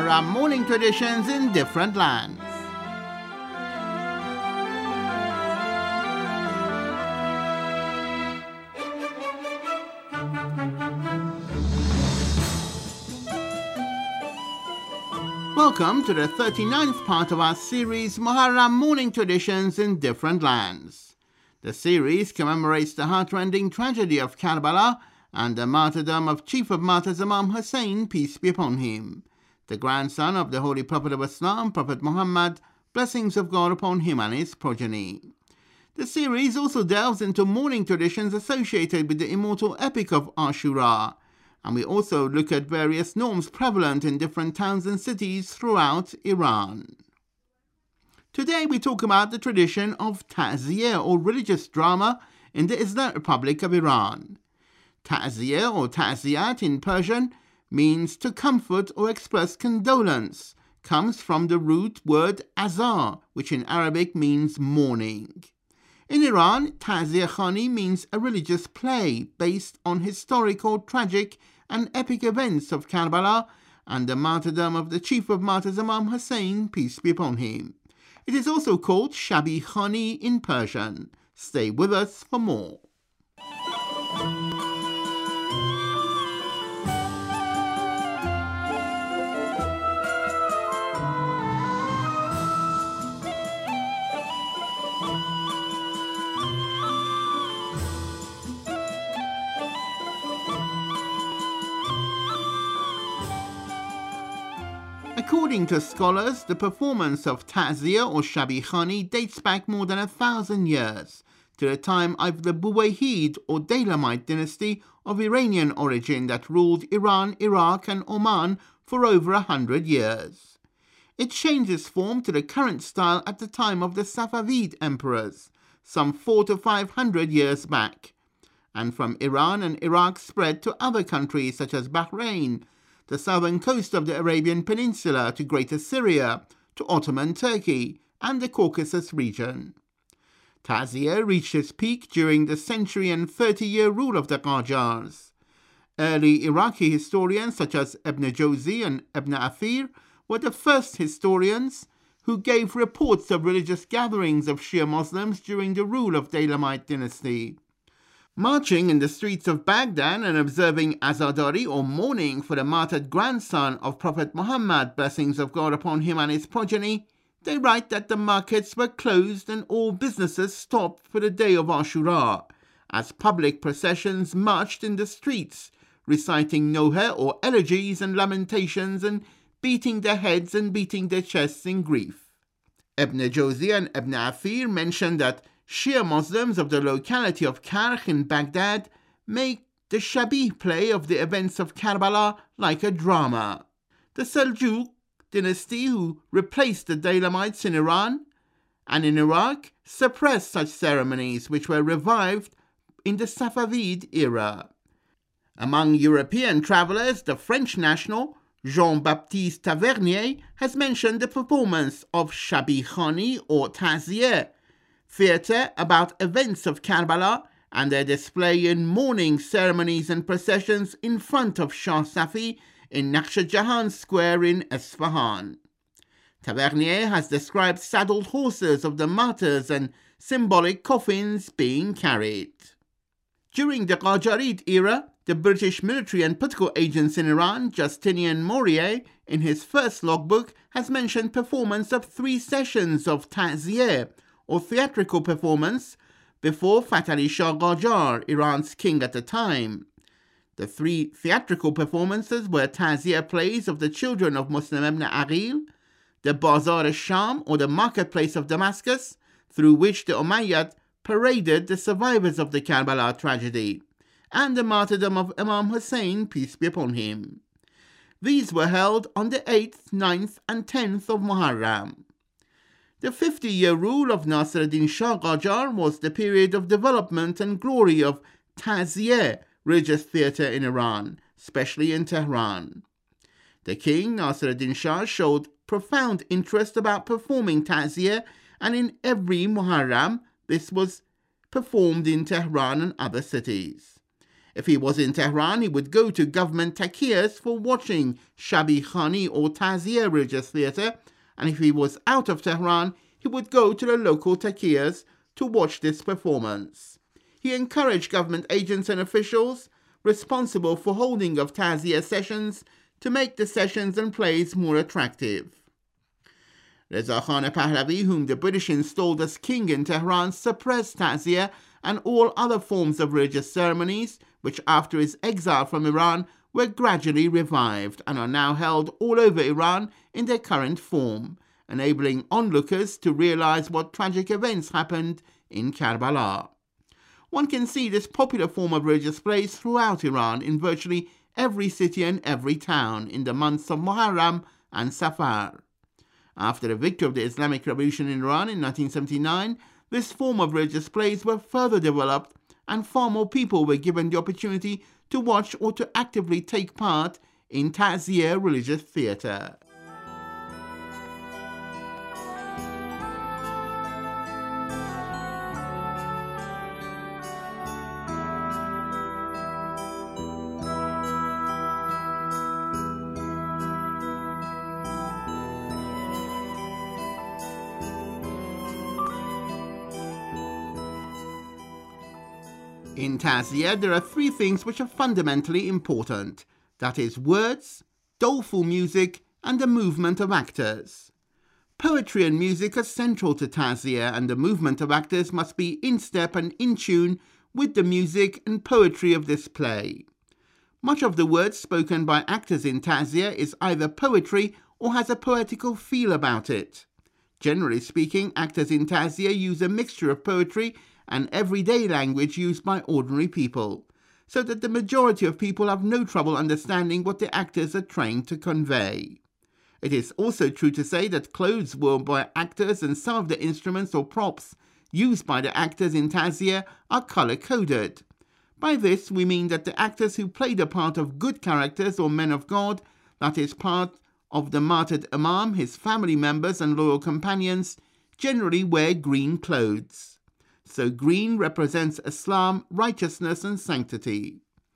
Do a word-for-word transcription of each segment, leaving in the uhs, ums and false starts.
Muharram mourning traditions in different lands. Welcome to the thirty-ninth part of our series, Muharram Mourning Traditions in Different Lands. The series commemorates the heartrending tragedy of Karbala and the martyrdom of Chief of Martyrs Imam Hussein, peace be upon him, the grandson of the Holy Prophet of Islam, Prophet Muhammad, blessings of God upon him and his progeny. The series also delves into mourning traditions associated with the immortal epic of Ashura, and we also look at various norms prevalent in different towns and cities throughout Iran. Today we talk about the tradition of ta'ziyah or religious drama in the Islamic Republic of Iran. Ta'ziyah or ta'ziyat in Persian means to comfort or express condolence, comes from the root word azar, which in Arabic means mourning. In Iran, ta'ziyah khani means a religious play based on historical, tragic and epic events of Karbala and the martyrdom of the Chief of Martyrs Imam Hussein, peace be upon him. It is also called Shabi Khani in Persian. Stay with us for more. According to scholars, the performance of ta'ziyah or Shabi Khani dates back more than a thousand years, to the time of the Buwayhid or Daylamite dynasty of Iranian origin that ruled Iran, Iraq and Oman for over a hundred years. It changed its form to the current style at the time of the Safavid emperors, some four to five hundred years back, and from Iran and Iraq spread to other countries such as Bahrain, the southern coast of the Arabian Peninsula, to Greater Syria, to Ottoman Turkey, and the Caucasus region. Ta'ziyah reached its peak during the century and thirty-year rule of the Qajars. Early Iraqi historians such as Ibn Jawzi and Ibn Athir were the first historians who gave reports of religious gatherings of Shia Muslims during the rule of Daylamite dynasty. Marching in the streets of Baghdad and observing Azadari or mourning for the martyred grandson of Prophet Muhammad, blessings of God upon him and his progeny, they write that the markets were closed and all businesses stopped for the day of Ashura, as public processions marched in the streets, reciting noha or elegies and lamentations and beating their heads and beating their chests in grief. Ibn Jawzi and Ibn Athir mention that Shia Muslims of the locality of Karkh in Baghdad make the Shabih play of the events of Karbala like a drama. The Seljuk dynasty, who replaced the Daylamites in Iran and in Iraq, suppressed such ceremonies which were revived in the Safavid era. Among European travelers, the French national Jean-Baptiste Tavernier has mentioned the performance of Shabi Khani or ta'ziyah, theatre about events of Karbala and their display in mourning ceremonies and processions in front of Shah Safi in Naqsh Jahan Square in Isfahan. Tavernier has described saddled horses of the martyrs and symbolic coffins being carried. During the Qajarid era, the British military and political agents in Iran, Justinian Morier, in his first logbook, has mentioned performance of three sessions of ta'ziyah, or theatrical performance, before Fatali Shah Qajar, Iran's king at the time. The three theatrical performances were ta'ziyah plays of the children of Muslim ibn Aqil, the Bazar al-Sham, or the marketplace of Damascus, through which the Umayyad paraded the survivors of the Karbala tragedy, and the martyrdom of Imam Hussein, peace be upon him. These were held on the eighth, ninth, and tenth of Muharram. The fifty-year rule of Nasir-ad-Din Shah Qajar was the period of development and glory of ta'ziyah, religious theatre in Iran, especially in Tehran. The king, Nasir-ad-Din Shah, showed profound interest about performing ta'ziyah, and in every Muharram this was performed in Tehran and other cities. If he was in Tehran, he would go to government takiyas for watching Shabi Khani or Tazia religious theatre, and if he was out of Tehran, he would go to the local takiyas to watch this performance. He encouraged government agents and officials responsible for holding of Tazia sessions to make the sessions and plays more attractive. Reza Khan Pahlavi, whom the British installed as king in Tehran, suppressed Tazia and all other forms of religious ceremonies, which after his exile from Iran were gradually revived and are now held all over Iran in their current form, enabling onlookers to realize what tragic events happened in Karbala. One can see this popular form of religious plays throughout Iran in virtually every city and every town in the months of Muharram and Safar. After the victory of the Islamic Revolution in Iran in nineteen seventy-nine, this form of religious plays were further developed and far more people were given the opportunity to watch or to actively take part in Ta'ziya religious theatre. In Ta'ziya, there are three things which are fundamentally important. That is words, doleful music, and the movement of actors. Poetry and music are central to Ta'ziya, and the movement of actors must be in step and in tune with the music and poetry of this play. Much of the words spoken by actors in Ta'ziya is either poetry or has a poetical feel about it. Generally speaking, actors in Ta'ziya use a mixture of poetry and everyday language used by ordinary people, so that the majority of people have no trouble understanding what the actors are trying to convey. It is also true to say that clothes worn by actors and some of the instruments or props used by the actors in Ta'ziya are color-coded. By this we mean that the actors who play the part of good characters or men of God, that is part of the martyred Imam, his family members and loyal companions, generally wear green clothes. So green represents Islam, righteousness and sanctity.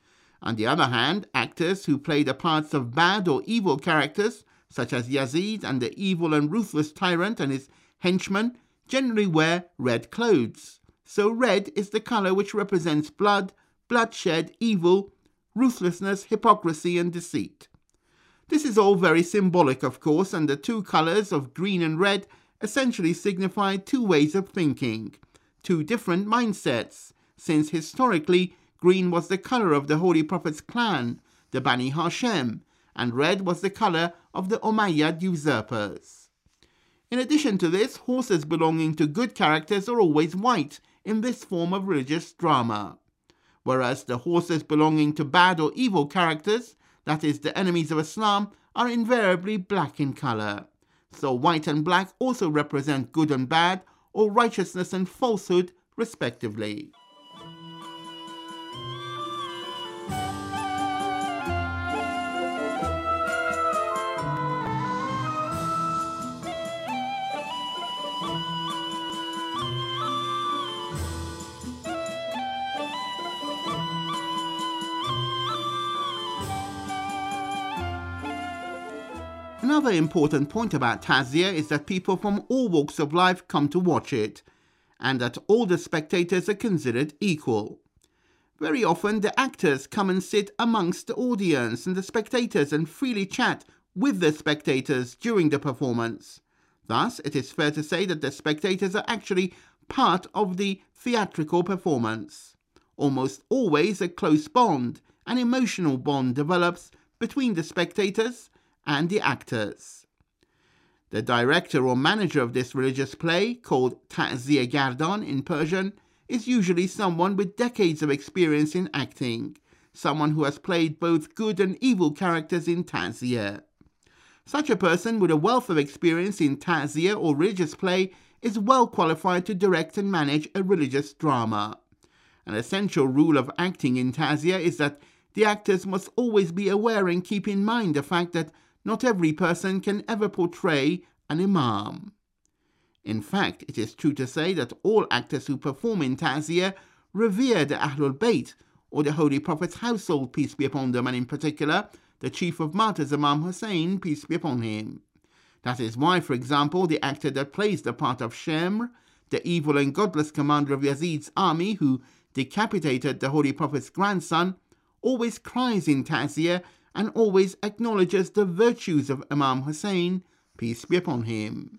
On the other hand, actors who play the parts of bad or evil characters, such as Yazid and the evil and ruthless tyrant and his henchmen, generally wear red clothes. So red is the color which represents blood, bloodshed, evil, ruthlessness, hypocrisy and deceit. This is all very symbolic, of course, and the two colors of green and red essentially signify two ways of thinking, two different mindsets, since historically green was the color of the Holy Prophet's clan, the Bani Hashem, and red was the color of the Umayyad usurpers. In addition to this, horses belonging to good characters are always white in this form of religious drama, whereas the horses belonging to bad or evil characters, that is, the enemies of Islam, are invariably black in color. So white and black also represent good and bad, or righteousness and falsehood, respectively. Another important point about Ta'ziya is that people from all walks of life come to watch it, and that all the spectators are considered equal. Very often the actors come and sit amongst the audience and the spectators and freely chat with the spectators during the performance. Thus, it is fair to say that the spectators are actually part of the theatrical performance. Almost always a close bond, an emotional bond develops between the spectators and the actors. The director or manager of this religious play, called Ta'ziya Gardan in Persian, is usually someone with decades of experience in acting, someone who has played both good and evil characters in Ta'ziya. Such a person with a wealth of experience in Ta'ziya or religious play is well qualified to direct and manage a religious drama. An essential rule of acting in Ta'ziya is that the actors must always be aware and keep in mind the fact that not every person can ever portray an imam. In fact, it is true to say that all actors who perform in Ta'ziya revere the Ahlul Bayt, or the Holy Prophet's household, peace be upon them, and in particular, the chief of martyrs Imam Hussein, peace be upon him. That is why, for example, the actor that plays the part of Shemr, the evil and godless commander of Yazid's army who decapitated the Holy Prophet's grandson, always cries in ta'ziyah and always acknowledges the virtues of Imam Hussein, peace be upon him.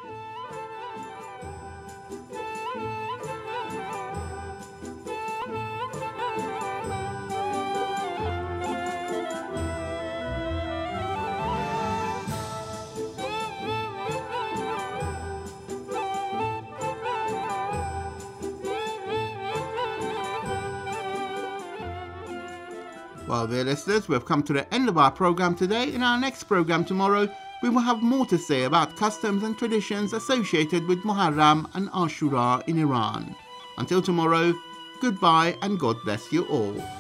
Well, dear listeners, we've come to the end of our program today. In our next program tomorrow, we will have more to say about customs and traditions associated with Muharram and Ashura in Iran. Until tomorrow, goodbye and God bless you all.